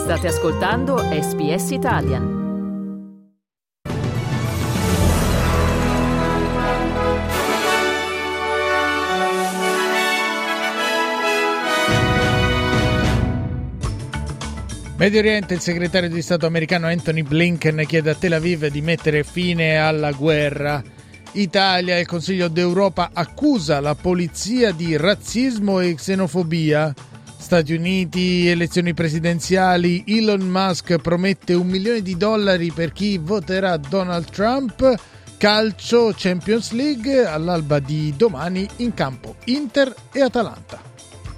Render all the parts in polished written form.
State ascoltando SBS Italian. Medio Oriente, il segretario di Stato americano Anthony Blinken chiede a Tel Aviv di mettere fine alla guerra. Italia, il Consiglio d'Europa accusa la polizia di razzismo e xenofobia. Stati Uniti, elezioni presidenziali, Elon Musk promette $1 milione per chi voterà Donald Trump. Calcio, Champions League, all'alba di domani in campo Inter e Atalanta.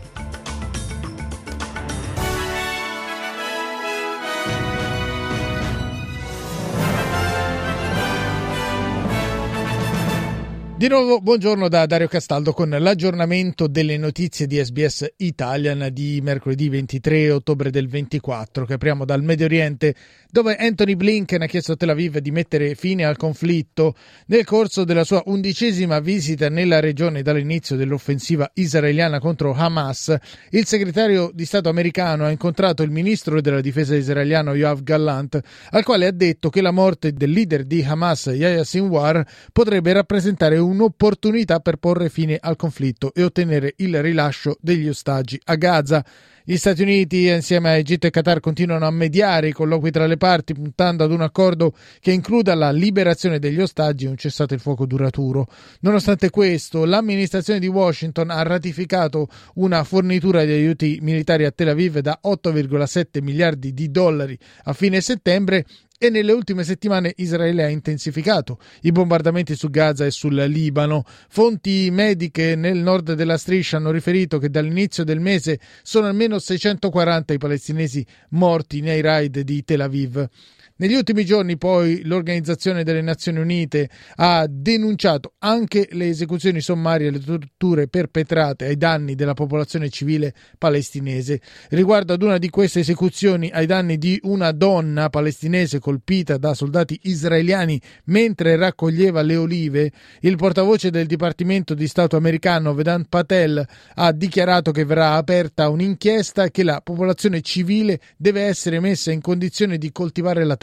Di nuovo buongiorno da Dario Castaldo con l'aggiornamento delle notizie di SBS Italian di mercoledì 23 ottobre del 24, che apriamo dal Medio Oriente, dove Anthony Blinken ha chiesto a Tel Aviv di mettere fine al conflitto. Nel corso della sua 11ª visita nella regione dall'inizio dell'offensiva israeliana contro Hamas, il segretario di Stato americano ha incontrato il ministro della difesa israeliano Yoav Gallant, al quale ha detto che la morte del leader di Hamas, Yahya Sinwar, potrebbe rappresentare un'opportunità per porre fine al conflitto e ottenere il rilascio degli ostaggi a Gaza. Gli Stati Uniti, insieme a Egitto e Qatar, continuano a mediare i colloqui tra le parti, puntando ad un accordo che includa la liberazione degli ostaggi e un cessate il fuoco duraturo. Nonostante questo, l'amministrazione di Washington ha ratificato una fornitura di aiuti militari a Tel Aviv da $8,7 miliardi a fine settembre, e nelle ultime settimane Israele ha intensificato i bombardamenti su Gaza e sul Libano. Fonti mediche nel nord della striscia hanno riferito che dall'inizio del mese sono almeno 640 i palestinesi morti nei raid di Tel Aviv. Negli ultimi giorni poi l'Organizzazione delle Nazioni Unite ha denunciato anche le esecuzioni sommarie e le torture perpetrate ai danni della popolazione civile palestinese. Riguardo ad una di queste esecuzioni ai danni di una donna palestinese colpita da soldati israeliani mentre raccoglieva le olive, il portavoce del Dipartimento di Stato americano Vedant Patel ha dichiarato che verrà aperta un'inchiesta e che la popolazione civile deve essere messa in condizione di coltivare la terra.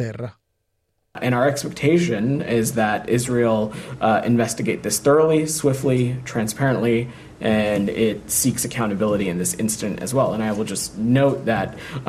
And our expectation is that Israel investigate this thoroughly, swiftly, transparently, and it seeks accountability in this incident as well. And I will just note that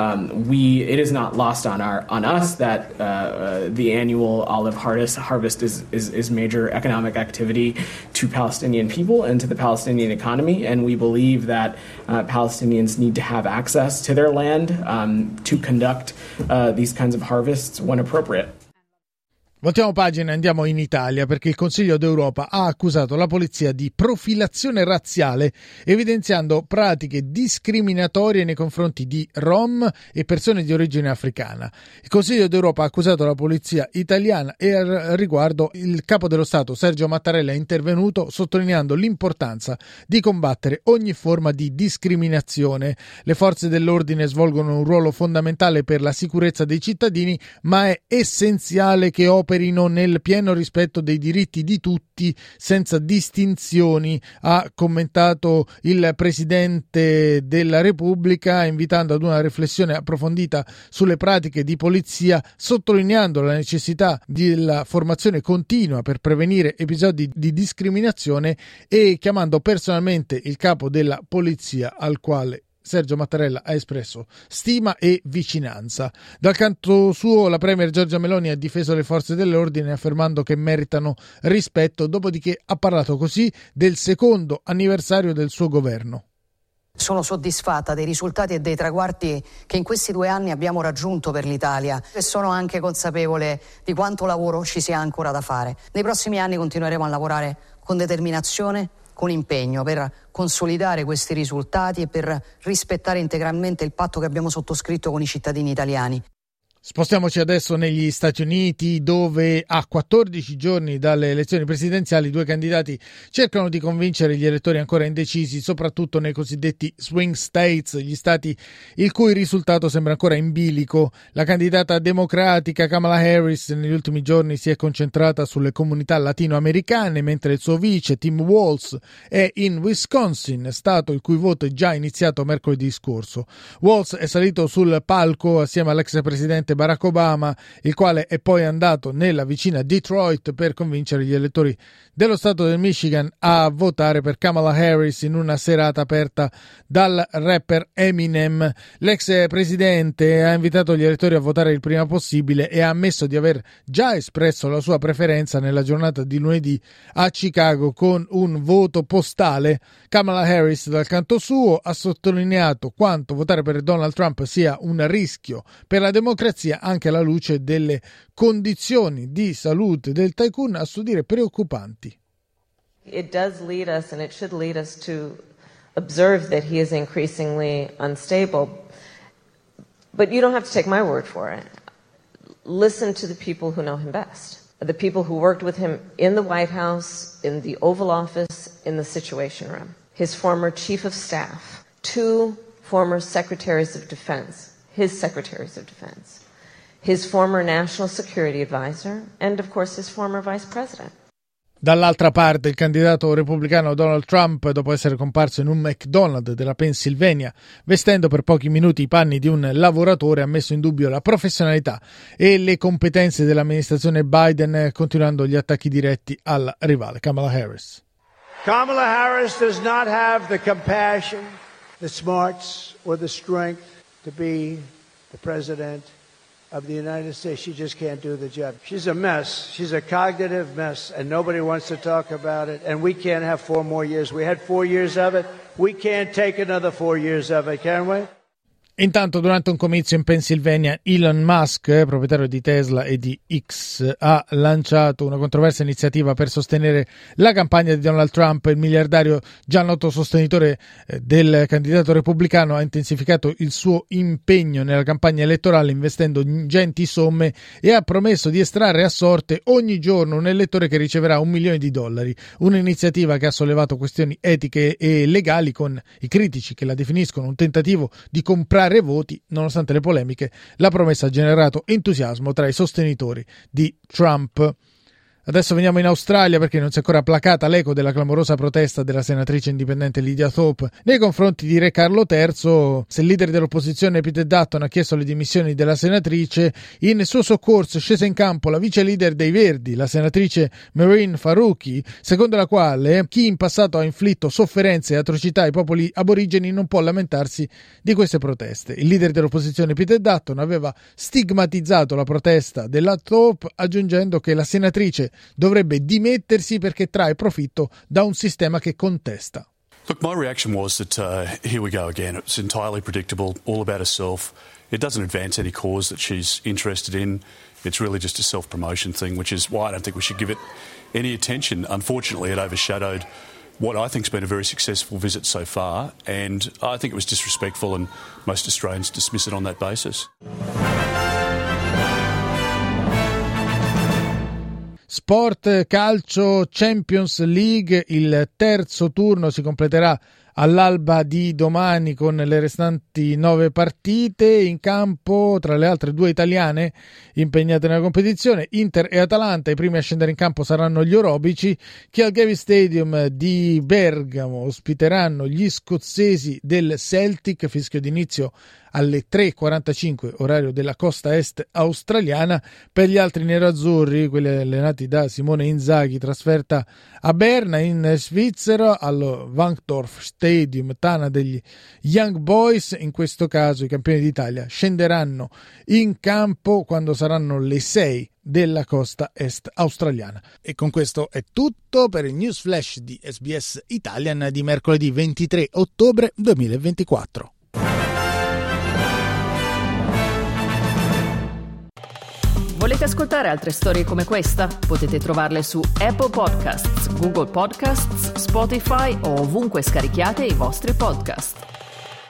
it is not lost on us that the annual olive harvest is major economic activity to Palestinian people and to the Palestinian economy. And we believe that Palestinians need to have access to their land to conduct these kinds of harvests when appropriate. Voltiamo pagina e andiamo in Italia, perché il Consiglio d'Europa ha accusato la polizia di profilazione razziale, evidenziando pratiche discriminatorie nei confronti di Rom e persone di origine africana. Il Consiglio d'Europa ha accusato la polizia italiana e al riguardo il capo dello Stato Sergio Mattarella è intervenuto sottolineando l'importanza di combattere ogni forma di discriminazione. Le forze dell'ordine svolgono un ruolo fondamentale per la sicurezza dei cittadini, ma è essenziale che operino nel pieno rispetto dei diritti di tutti senza distinzioni, ha commentato il Presidente della Repubblica, invitando ad una riflessione approfondita sulle pratiche di polizia, sottolineando la necessità della formazione continua per prevenire episodi di discriminazione e chiamando personalmente il capo della polizia, al quale Sergio Mattarella ha espresso stima e vicinanza. Dal canto suo, la premier Giorgia Meloni ha difeso le forze dell'ordine affermando che meritano rispetto, dopodiché ha parlato così del secondo anniversario del suo governo. Sono soddisfatta dei risultati e dei traguardi che in questi 2 anni abbiamo raggiunto per l'Italia e sono anche consapevole di quanto lavoro ci sia ancora da fare. Nei prossimi anni continueremo a lavorare con determinazione, con impegno per consolidare questi risultati e per rispettare integralmente il patto che abbiamo sottoscritto con i cittadini italiani. Spostiamoci adesso negli Stati Uniti, dove a 14 giorni dalle elezioni presidenziali due candidati cercano di convincere gli elettori ancora indecisi, soprattutto nei cosiddetti swing states, gli stati il cui risultato sembra ancora in bilico. La candidata democratica Kamala Harris negli ultimi giorni si è concentrata sulle comunità latinoamericane, mentre il suo vice Tim Walz è in Wisconsin, stato il cui voto è già iniziato mercoledì scorso. Walz è salito sul palco assieme all'ex presidente Barack Obama, il quale è poi andato nella vicina Detroit per convincere gli elettori dello stato del Michigan a votare per Kamala Harris in una serata aperta dal rapper Eminem. L'ex presidente ha invitato gli elettori a votare il prima possibile e ha ammesso di aver già espresso la sua preferenza nella giornata di lunedì a Chicago con un voto postale. Kamala Harris, dal canto suo, ha sottolineato quanto votare per Donald Trump sia un rischio per la democrazia, anche alla luce delle condizioni di salute del tycoon, a suo dire preoccupanti. It does lead us, and it should lead us, to observe that he is increasingly unstable. But you don't have to take my word for it. Listen to the people who know him best. The people who worked with him in the White House, in the Oval Office, in the Situation Room. His former chief of staff, 2 former secretaries of defense, his secretaries of defense, his former national security advisor, and of course his former vice president. Dall'altra parte, il candidato repubblicano Donald Trump, dopo essere comparso in un McDonald's della Pennsylvania vestendo per pochi minuti i panni di un lavoratore, ha messo in dubbio la professionalità e le competenze dell'amministrazione Biden, continuando gli attacchi diretti alla rivale Kamala Harris. Kamala Harris does not have the compassion, the smarts, or the strength to be the president of the United States. She just can't do the job. She's a mess. She's a cognitive mess, and nobody wants to talk about it. And we can't have 4 more years. We had 4 years of it. We can't take another 4 years of it, can we? Intanto, durante un comizio in Pennsylvania, Elon Musk, proprietario di Tesla e di X, ha lanciato una controversa iniziativa per sostenere la campagna di Donald Trump. Il miliardario, già noto sostenitore del candidato repubblicano, ha intensificato il suo impegno nella campagna elettorale investendo ingenti somme e ha promesso di estrarre a sorte ogni giorno un elettore che riceverà $1 milione. Un'iniziativa che ha sollevato questioni etiche e legali, con i critici che la definiscono un tentativo di comprare voti. Nonostante le polemiche, la promessa ha generato entusiasmo tra i sostenitori di Trump. Adesso veniamo in Australia, perché non si è ancora placata l'eco della clamorosa protesta della senatrice indipendente Lydia Thorpe nei confronti di Re Carlo III. Se il leader dell'opposizione Peter Dutton ha chiesto le dimissioni della senatrice, in suo soccorso è scesa in campo la vice leader dei Verdi, la senatrice Mehreen Faruqi, secondo la quale chi in passato ha inflitto sofferenze e atrocità ai popoli aborigeni non può lamentarsi di queste proteste. Il leader dell'opposizione Peter Dutton aveva stigmatizzato la protesta della Thorpe, aggiungendo che la senatrice dovrebbe dimettersi perché trae profitto da un sistema che contesta. Look, my reaction was that here we go again. It's entirely predictable, all about herself. It doesn't advance any cause that she's interested in. It's really just a self-promotion thing, which is why I don't think we should give it any attention. Unfortunately, it overshadowed what I think has been a very successful visit so far, and I think it was disrespectful, and most Australians dismiss it on that basis. Sport, calcio, Champions League, il terzo turno si completerà all'alba di domani con le restanti 9 partite. In campo, tra le altre 2 italiane impegnate nella competizione, Inter e Atalanta. I primi a scendere in campo saranno gli orobici, che al Gevi Stadium di Bergamo ospiteranno gli scozzesi del Celtic, fischio d'inizio alle 3:45 orario della costa est australiana. Per gli altri nerazzurri, quelli allenati da Simone Inzaghi, trasferta a Berna in Svizzera al Wankdorf Stadium, tana degli Young Boys. In questo caso i campioni d'Italia scenderanno in campo quando saranno le 6 della costa est australiana. E con questo è tutto per il News Flash di SBS Italian di mercoledì 23 ottobre 2024. Volete ascoltare altre storie come questa? Potete trovarle su Apple Podcasts, Google Podcasts, Spotify o ovunque scarichiate i vostri podcast.